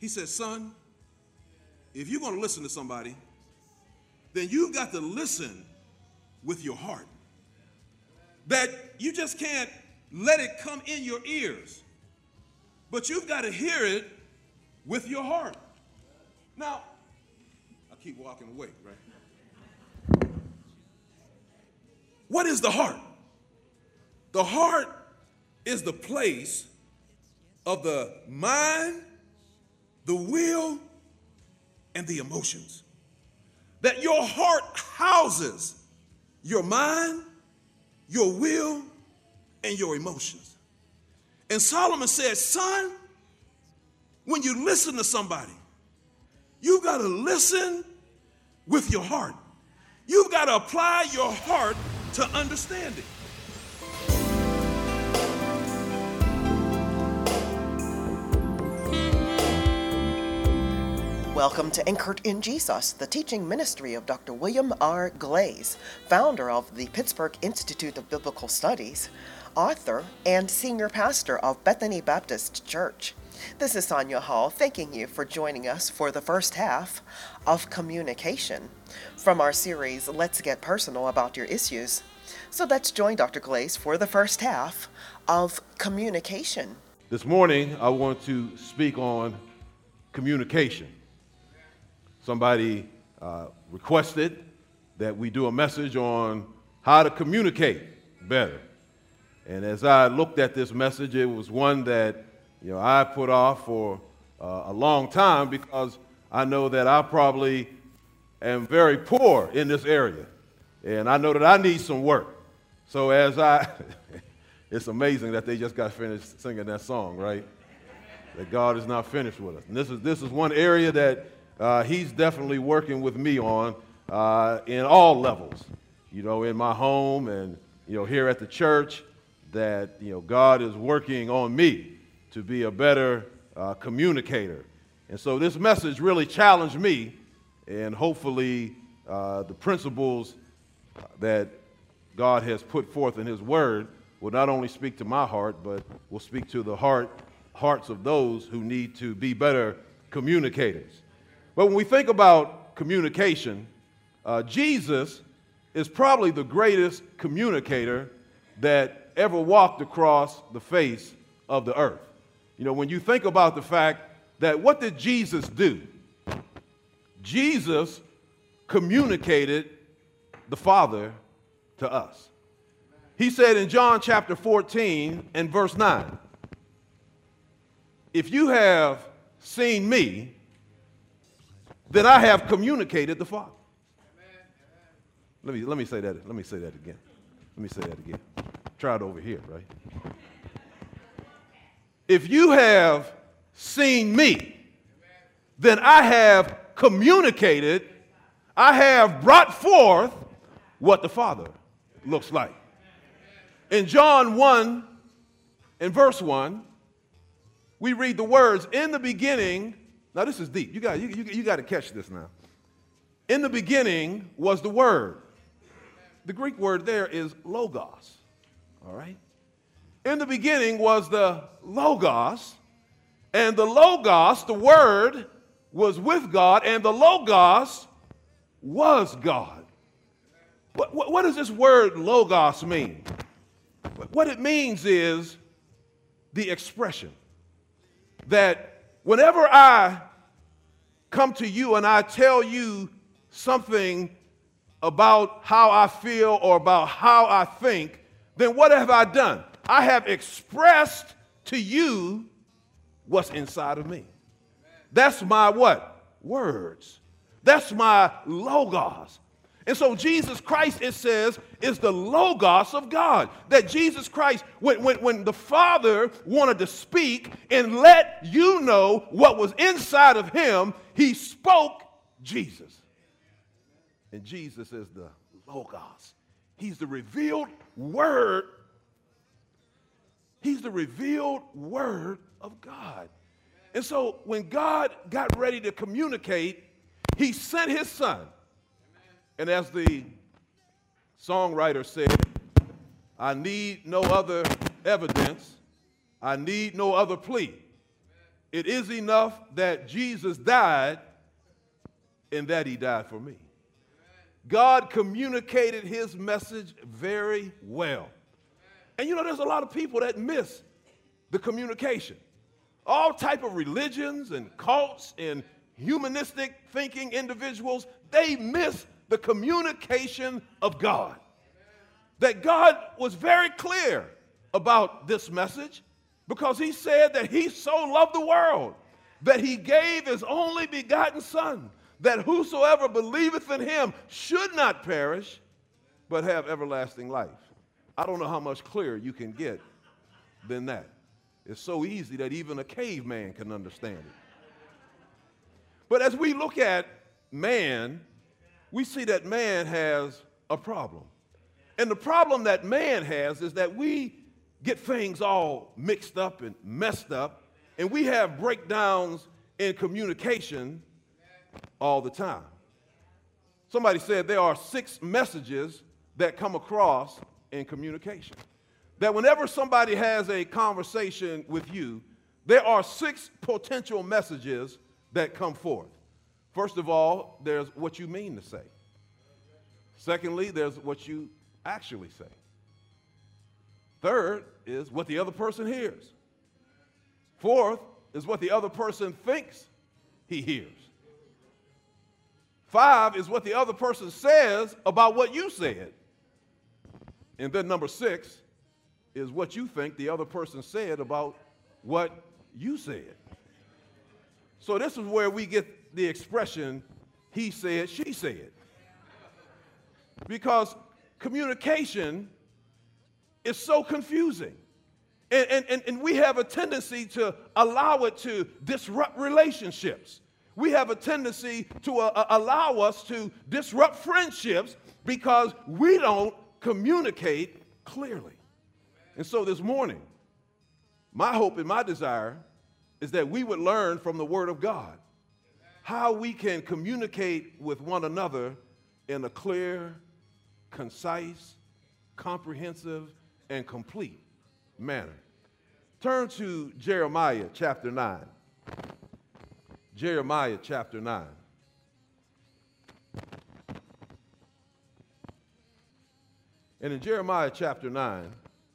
He said, son, if you're going to listen to somebody, then you've got to listen with your heart. That you just can't let it come in your ears, but you've got to hear it with your heart. Now, I keep walking away, right? What is the heart? The heart is the place of the mind, the will, and the emotions. That your heart houses your mind, your will, and your emotions. And Solomon said, son, when you listen to somebody, you've got to listen with your heart. You've got to apply your heart to understanding. Welcome to Anchored in Jesus, the teaching ministry of Dr. William R. Glaze, founder of the Pittsburgh Institute of Biblical Studies, author, and senior pastor of Bethany Baptist Church. This is Sonia Hall, thanking you for joining us for the first half of Communication from our series, Let's Get Personal About Your Issues. So let's join Dr. Glaze for the first half of Communication. This morning, I want to speak on communication. Somebody requested that we do a message on how to communicate better. And as I looked at this message, it was one that I put off for a long time because I know that I probably am very poor in this area. And I know that I need some work. So it's amazing that they just got finished singing that song, right? That God is not finished with us. And this is one area that he's definitely working with me on in all levels, in my home and, here at the church, that, God is working on me to be a better communicator. And so this message really challenged me, and hopefully the principles that God has put forth in his word will not only speak to my heart, but will speak to the hearts of those who need to be better communicators. But when we think about communication, Jesus is probably the greatest communicator that ever walked across the face of the earth. When you think about the fact that what did Jesus do? Jesus communicated the Father to us. He said in John chapter 14 and verse 9, if you have seen me, then I have communicated the Father. Let me say that again. Try it over here, right? If you have seen me, then I have communicated, I have brought forth what the Father looks like. In John 1 and verse 1, we read the words, in the beginning. Now this is deep. You got to catch this now. In the beginning was the Word. The Greek word there is logos. All right? In the beginning was the logos, and the logos, the Word, was with God, and the logos was God. What does this word logos mean? What it means is the expression that whenever I come to you and I tell you something about how I feel or about how I think, then what have I done? I have expressed to you what's inside of me. That's my what? Words. That's my logos. And so Jesus Christ, it says, is the logos of God. That Jesus Christ, when the Father wanted to speak and let you know what was inside of him, he spoke Jesus. And Jesus is the logos. He's the revealed word. He's the revealed word of God. And so when God got ready to communicate, he sent his son. And as the songwriter said, I need no other evidence. I need no other plea. It is enough that Jesus died and that he died for me. God communicated his message very well. And you know, there's a lot of people that miss the communication. All type of religions and cults and humanistic thinking individuals, they miss the communication of God. That God was very clear about this message because he said that he so loved the world that he gave his only begotten Son, that whosoever believeth in him should not perish, but have everlasting life. I don't know how much clearer you can get than that. It's so easy that even a caveman can understand it. But as we look at man, we see that man has a problem. And the problem that man has is that we get things all mixed up and messed up, and we have breakdowns in communication all the time. Somebody said there are 6 messages that come across in communication. That whenever somebody has a conversation with you, there are 6 potential messages that come forth. First of all, there's what you mean to say. Secondly, there's what you actually say. Third is what the other person hears. Fourth is what the other person thinks he hears. 5 is what the other person says about what you said. And then number 6 is what you think the other person said about what you said. So this is where we get the expression, he said, she said. Because communication is so confusing. And we have a tendency to allow it to disrupt relationships. We have a tendency to allow us to disrupt friendships because we don't communicate clearly. And so this morning, my hope and my desire is that we would learn from the Word of God how we can communicate with one another in a clear, concise, comprehensive, and complete manner. Turn to Jeremiah chapter 9. Jeremiah chapter 9. And in Jeremiah chapter 9,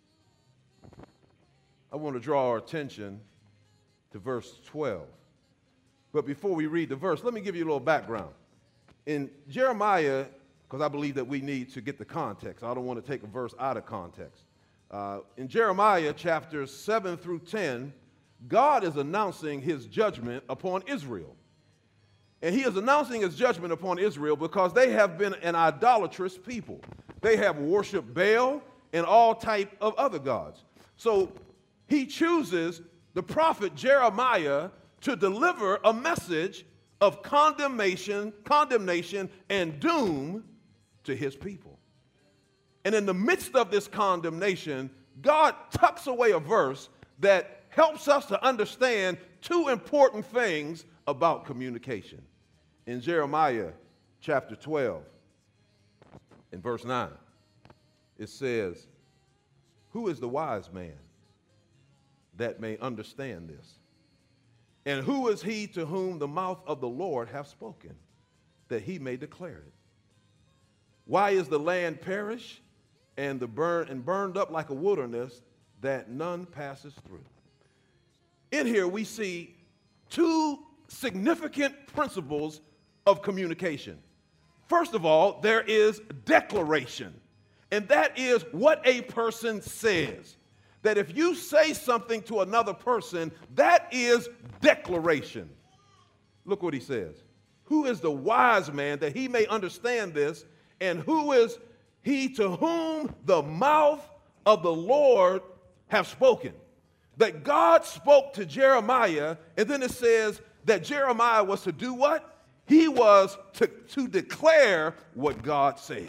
I want to draw our attention to verse 12. But before we read the verse, let me give you a little background. In Jeremiah, because I believe that we need to get the context. I don't want to take a verse out of context. In Jeremiah chapters 7 through 10, God is announcing his judgment upon Israel. And he is announcing his judgment upon Israel because they have been an idolatrous people. They have worshiped Baal and all type of other gods. So he chooses the prophet Jeremiah to deliver a message of condemnation, and doom to his people. And in the midst of this condemnation, God tucks away a verse that helps us to understand 2 important things about communication. In Jeremiah chapter 12, in verse 9, it says, "Who is the wise man that may understand this? And who is he to whom the mouth of the Lord hath spoken, that he may declare it? Why is the land perished and burned up like a wilderness that none passes through?" In here we see 2 significant principles of communication. First of all, there is declaration, and that is what a person says. That if you say something to another person, that is declaration. Look what he says. Who is the wise man that he may understand this, and who is he to whom the mouth of the Lord have spoken? That God spoke to Jeremiah, and then it says that Jeremiah was to do what? He was to declare what God said.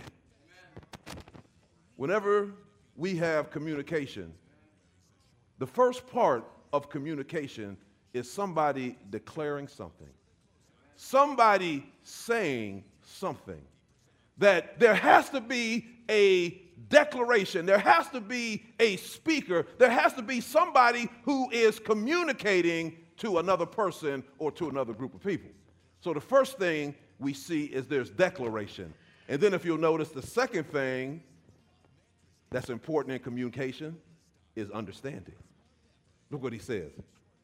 Whenever we have communication, the first part of communication is somebody declaring something, somebody saying something. That there has to be a declaration, there has to be a speaker, there has to be somebody who is communicating to another person or to another group of people. So the first thing we see is there's declaration. And then if you'll notice, the second thing that's important in communication is understanding. Look what he says.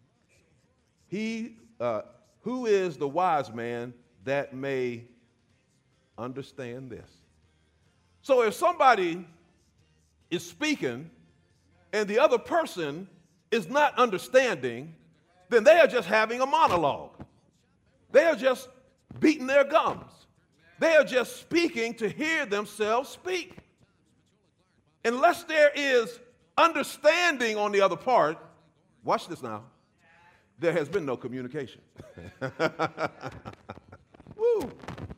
Who is the wise man that may understand this? So if somebody is speaking and the other person is not understanding, then they are just having a monologue. They are just beating their gums. They are just speaking to hear themselves speak. Unless there is understanding on the other part, watch this now, there has been no communication. Woo.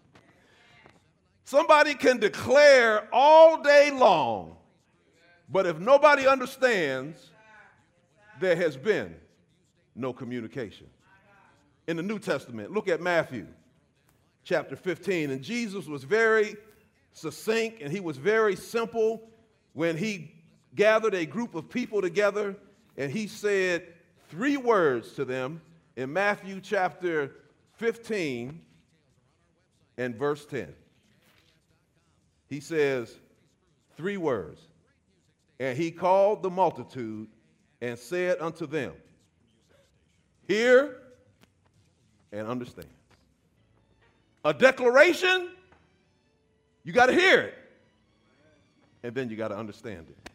Somebody can declare all day long, but if nobody understands, there has been no communication. In the New Testament, look at Matthew chapter 15, and Jesus was very succinct and he was very simple when he gathered a group of people together, and he said 3 words to them in Matthew chapter 15 and verse 10. He says 3 words, and he called the multitude and said unto them, hear and understand. A declaration, you got to hear it, and then you got to understand it.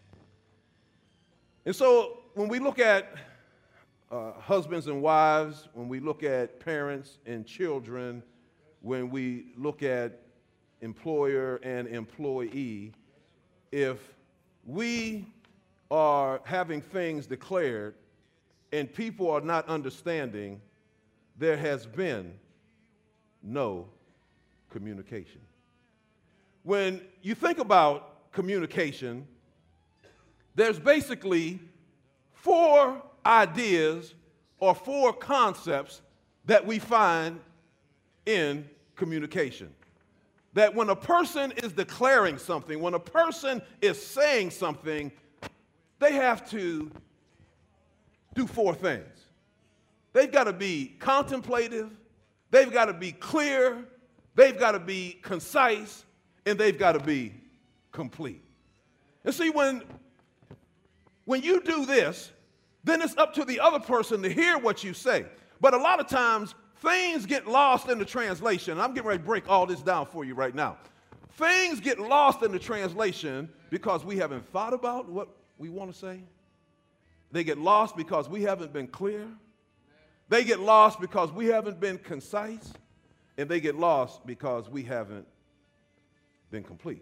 And so when we look at husbands and wives, when we look at parents and children, when we look at employer and employee, if we are having things declared and people are not understanding, there has been no communication. When you think about communication, there's basically 4 ideas or 4 concepts that we find in communication. That when a person is declaring something, when a person is saying something, they have to do 4 things. They've got to be contemplative, they've got to be clear, they've got to be concise, and they've got to be complete. And see, when you do this, then it's up to the other person to hear what you say. But a lot of times, things get lost in the translation. I'm getting ready to break all this down for you right now. Things get lost in the translation because we haven't thought about what we want to say. They get lost because we haven't been clear. They get lost because we haven't been concise. And they get lost because we haven't been complete.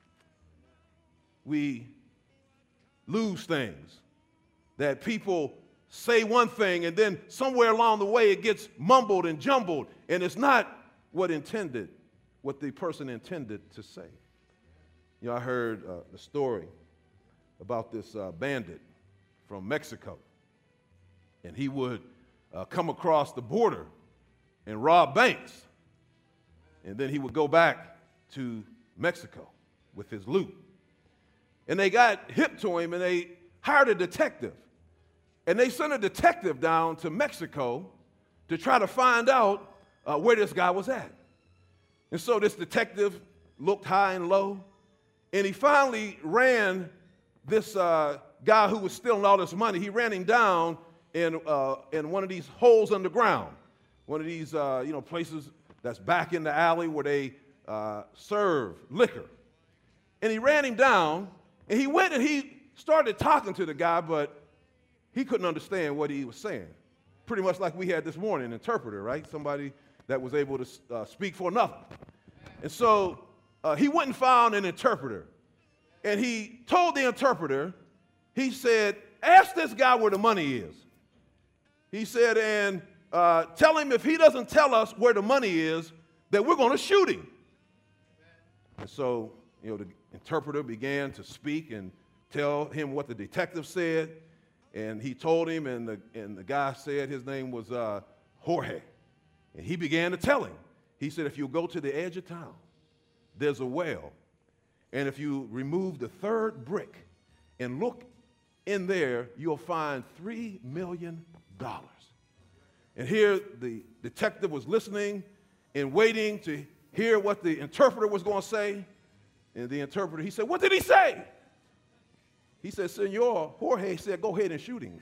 We lose things that people say one thing and then somewhere along the way it gets mumbled and jumbled and it's not what the person intended to say. You know, I heard a story about this bandit from Mexico, and he would come across the border and rob banks, and then he would go back to Mexico with his loot. And they got hip to him and they hired a detective. And they sent a detective down to Mexico to try to find out where this guy was at. And so this detective looked high and low, and he finally ran this guy who was stealing all this money. He ran him down in one of these holes underground, one of these places that's back in the alley where they serve liquor. And he ran him down, and he went and he started talking to the guy, but he couldn't understand what he was saying. Pretty much like we had this morning, an interpreter, right? Somebody that was able to speak for nothing. And so he went and found an interpreter. And he told the interpreter, he said, ask this guy where the money is. He said, and tell him if he doesn't tell us where the money is, that we're going to shoot him. And so, the interpreter began to speak and tell him what the detective said. And he told him, and the guy said his name was Jorge. And he began to tell him. He said, if you go to the edge of town, there's a well. And if you remove the 3rd brick and look in there, you'll find $3 million. And here the detective was listening and waiting to hear what the interpreter was going to say. And the interpreter, he said, "What did he say?" He said, "Senor Jorge said, go ahead and shoot him."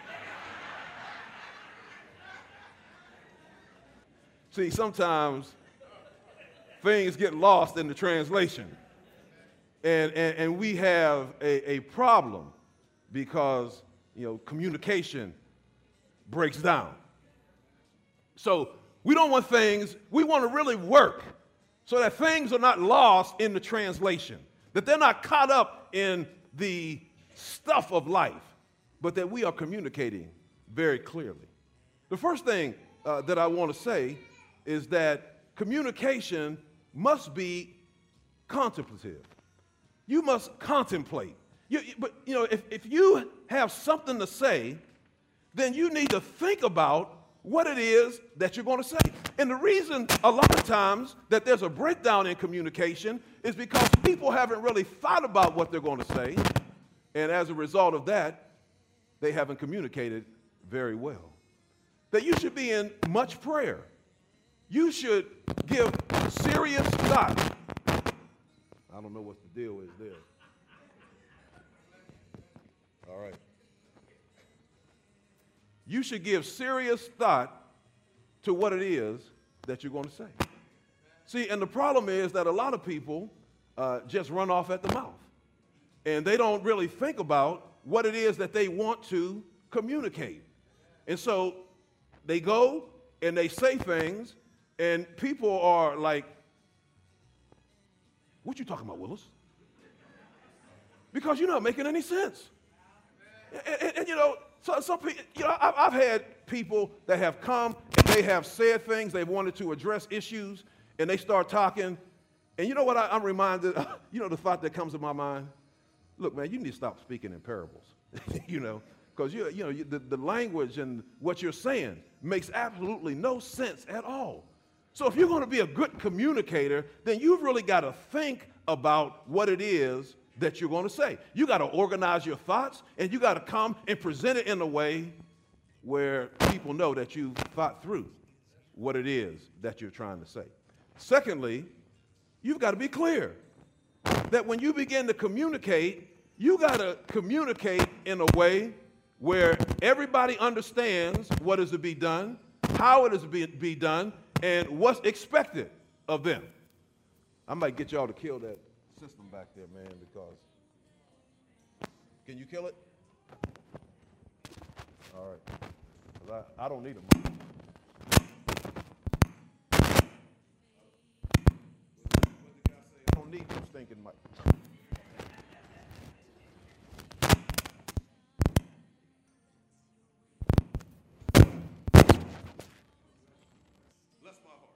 See, sometimes things get lost in the translation. And we have a problem because, communication breaks down. So we don't want things, we want to really work so that things are not lost in the translation, that they're not caught up in the stuff of life, but that we are communicating very clearly. The first thing that I want to say is that communication must be contemplative. You must contemplate. If you have something to say, then you need to think about what it is that you're going to say. And the reason a lot of times that there's a breakdown in communication is because people haven't really thought about what they're going to say. And as a result of that, they haven't communicated very well. That you should be in much prayer. You should give serious thought. I don't know what the deal is there. All right. You should give serious thought to what it is that you're going to say. See, and the problem is that a lot of people just run off at the mouth. And they don't really think about what it is that they want to communicate. And so they go and they say things, and people are like, "What you talking about, Willis?" Because you're not making any sense. And so some people, I've had people that have come and they have said things, they wanted to address issues, and they start talking. And you know what I'm reminded, the thought that comes to my mind? Look, man, you need to stop speaking in parables, because the language and what you're saying makes absolutely no sense at all. So if you're going to be a good communicator, then you've really got to think about what it is that you're going to say. You got to organize your thoughts, and you got to come and present it in a way where people know that you've thought through what it is that you're trying to say. Secondly, you've got to be clear that when you begin to communicate, you got to communicate in a way where everybody understands what is to be done, how it is to be done, and what's expected of them. I might get y'all to kill that system back there, man, because can you kill it? All right, 'cause I don't need them. I don't need them stinking mics. Bless my heart.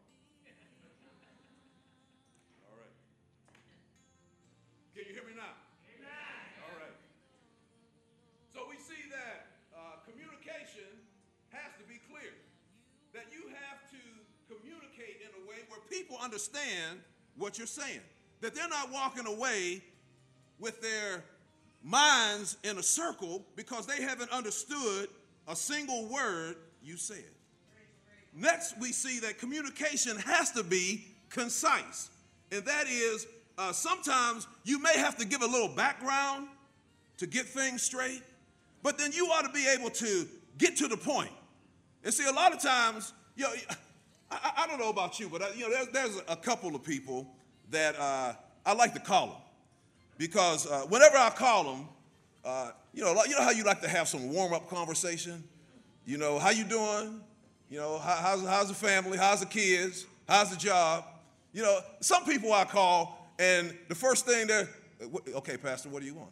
All right. Can you hear me now? Amen. All right. So we see that communication has to be clear. That you have to communicate in a way where people understand what you're saying. That they're not walking away with their minds in a circle because they haven't understood a single word you said. Next, we see that communication has to be concise. And that is, sometimes you may have to give a little background to get things straight, but then you ought to be able to get to the point. And see, a lot of times, I don't know about you, but there's a couple of people that I like to call them. Because whenever I call them, you know how you like to have some warm-up conversation? How you doing? How's the family? How's the kids? How's the job? Some people I call, and the first thing they're, "Okay, Pastor, what do you want?"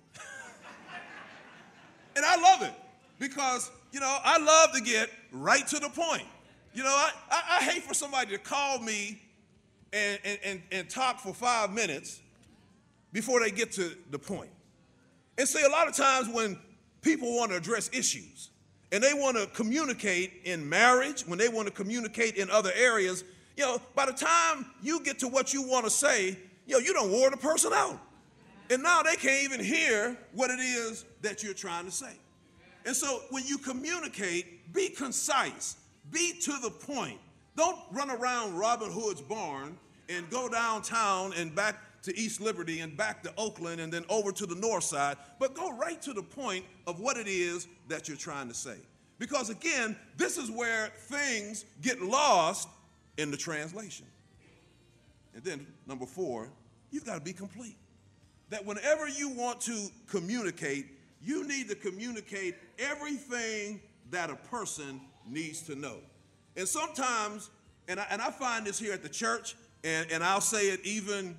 And I love it because, I love to get right to the point. I hate for somebody to call me and talk for 5 minutes before they get to the point. And see, a lot of times when people want to address issues and they want to communicate in marriage, when they want to communicate in other areas, by the time you get to what you want to say, you done wore the person out. And now they can't even hear what it is that you're trying to say. And so when you communicate, be concise. Be to the point. Don't run around Robin Hood's barn and go downtown and back to East Liberty and back to Oakland and then over to the north side, but go right to the point of what it is that you're trying to say. Because again, this is where things get lost in the translation. And then number 4, you've got to be complete. That whenever you want to communicate, you need to communicate everything that a person needs to know. And sometimes, and I find this here at the church, and I'll say it even,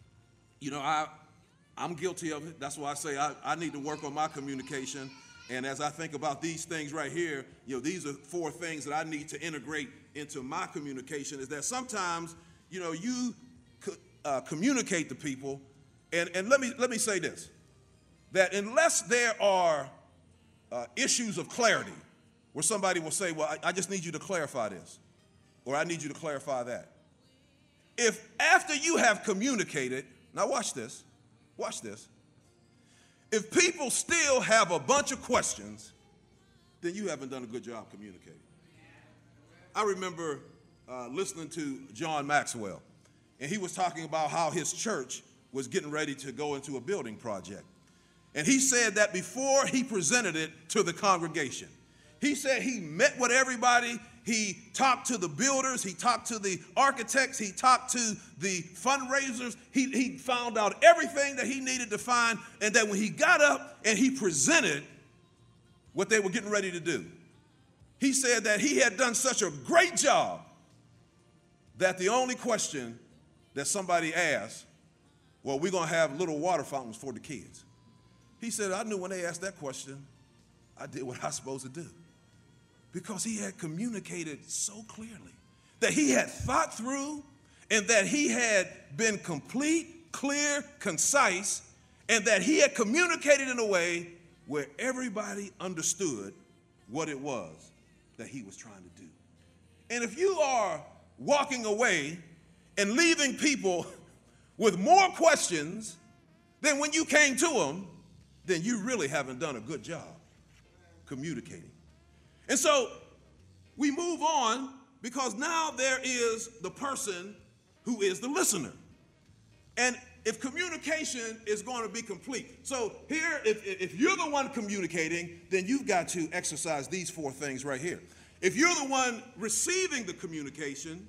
I'm guilty of it. That's why I say I need to work on my communication. And as I think about these things right here, these are 4 things that I need to integrate into my communication, is that sometimes, you communicate to people, and let me say this, that unless there are issues of clarity, where somebody will say, well, I just need you to clarify this, or I need you to clarify that. If after you have communicated, now watch this, if people still have a bunch of questions, then you haven't done a good job communicating. I remember listening to John Maxwell, and he was talking about how his church was getting ready to go into a building project. And he said that before he presented it to the congregation, he said he met with everybody, he talked to the builders, he talked to the architects, he talked to the fundraisers, he found out everything that he needed to find, and that when he got up and he presented what they were getting ready to do, he said that he had done such a great job that the only question that somebody asked, well, we're going to have little water fountains for the kids. He said, I knew when they asked that question, I did what I was supposed to do. Because he had communicated so clearly, that he had thought through, and that he had been complete, clear, concise, and that he had communicated in a way where everybody understood what it was that he was trying to do. And if you are walking away and leaving people with more questions than when you came to them, then you really haven't done a good job communicating. And so we move on, because now there is the person who is the listener. And if communication is going to be complete, so here, if you're the one communicating, then you've got to exercise these 4 things right here. If you're the one receiving the communication,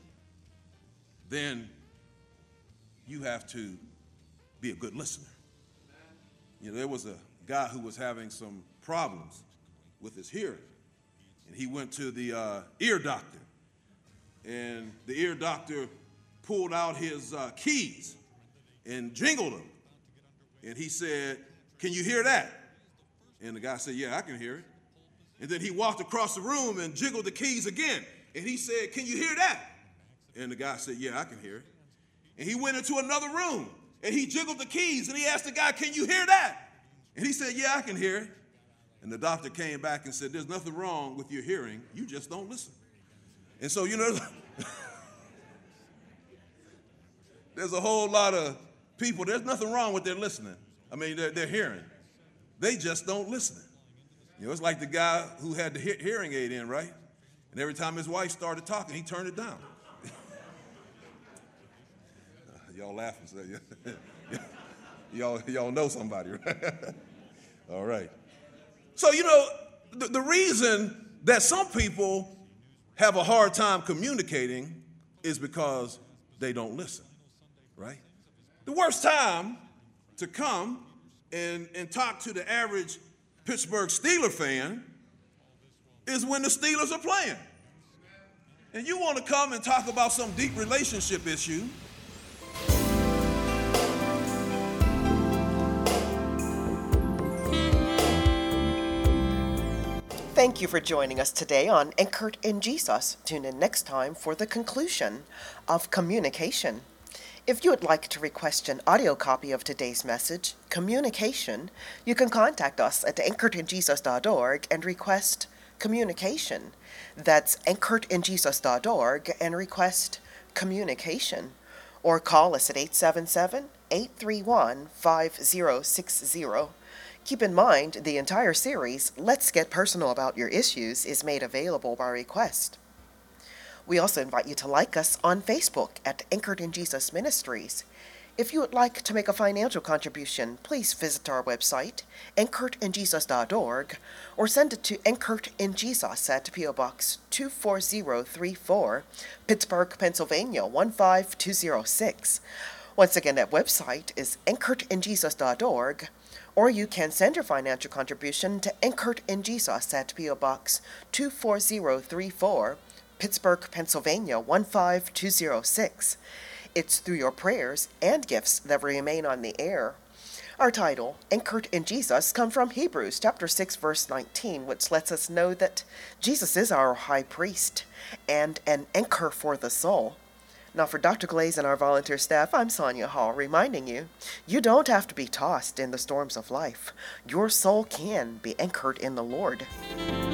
then you have to be a good listener. There was a guy who was having some problems with his hearing. And he went to the ear doctor, and the ear doctor pulled out his keys and jingled them. And he said, can you hear that? And the guy said, yeah, I can hear it. And then he walked across the room and jiggled the keys again. And he said, can you hear that? And the guy said, yeah, I can hear it. And he went into another room, and he jiggled the keys, and he asked the guy, can you hear that? And he said, yeah, I can hear it. And the doctor came back and said, there's nothing wrong with your hearing, you just don't listen. And so, there's a whole lot of people, there's nothing wrong with their listening. I mean, their hearing. They just don't listen. It's like the guy who had the hearing aid in, right? And every time his wife started talking, he turned it down. Y'all laughing, so y'all know somebody, right? All right. So, the reason that some people have a hard time communicating is because they don't listen, right? The worst time to come and talk to the average Pittsburgh Steelers fan is when the Steelers are playing. And you want to come and talk about some deep relationship issue. Thank you for joining us today on Anchored in Jesus. Tune in next time for the conclusion of communication. If you would like to request an audio copy of today's message, Communication, you can contact us at anchoredinjesus.org and request Communication. That's anchoredinjesus.org and request Communication. Or call us at 877-831-5060. Keep in mind, the entire series, Let's Get Personal About Your Issues, is made available by request. We also invite you to like us on Facebook at Anchored in Jesus Ministries. If you would like to make a financial contribution, please visit our website, anchoredinjesus.org, or send it to Anchored in Jesus at P.O. Box 24034, Pittsburgh, Pennsylvania 15206. Once again, that website is anchoredinjesus.org, or you can send your financial contribution to Anchored in Jesus at P.O. Box 24034, Pittsburgh, Pennsylvania 15206. It's through your prayers and gifts that remain on the air. Our title, Anchored in Jesus, comes from Hebrews chapter 6, verse 19, which lets us know that Jesus is our high priest and an anchor for the soul. Now for Dr. Glaze and our volunteer staff, I'm Sonia Hall, reminding you, you don't have to be tossed in the storms of life. Your soul can be anchored in the Lord.